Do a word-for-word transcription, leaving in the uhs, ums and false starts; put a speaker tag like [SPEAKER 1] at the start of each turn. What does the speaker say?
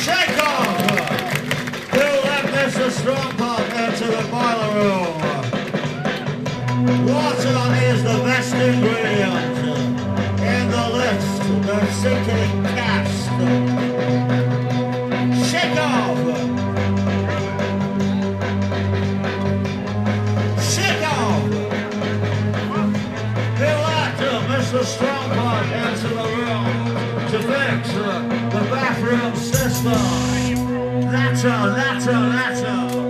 [SPEAKER 1] Shake off! We'll let Mister Strong Pop into the boiler room. Water is the best ingredient in the list, the sinking cast. Shake off! Shake off! We'll let Mister Strong Pop into the room to fix uh, the bathroom system. That's all, that's all, that's all.